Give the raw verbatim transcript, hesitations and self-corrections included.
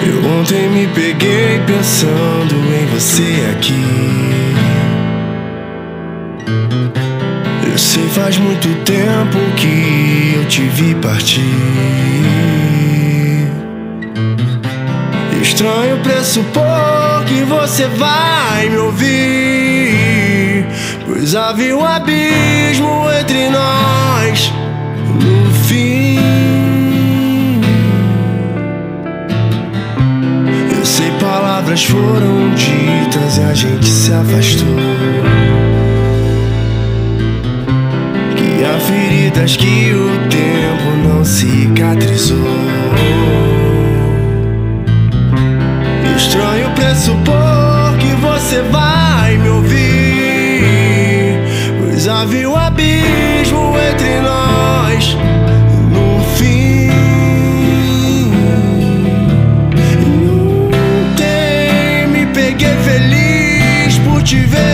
Eu ontem me peguei pensando em você aqui. Eu sei, faz muito tempo que eu te vi partir. Estranho pressupor que você vai me ouvir, pois havia um abismo entre nós no fim. Eu sei, palavras foram ditas e a gente se afastou, que há feridas que o tempo não cicatrizou. Estranho pressupor que você vai me ouvir, pois havia um abismo entre nós no fim. E ontem me peguei feliz por te ver.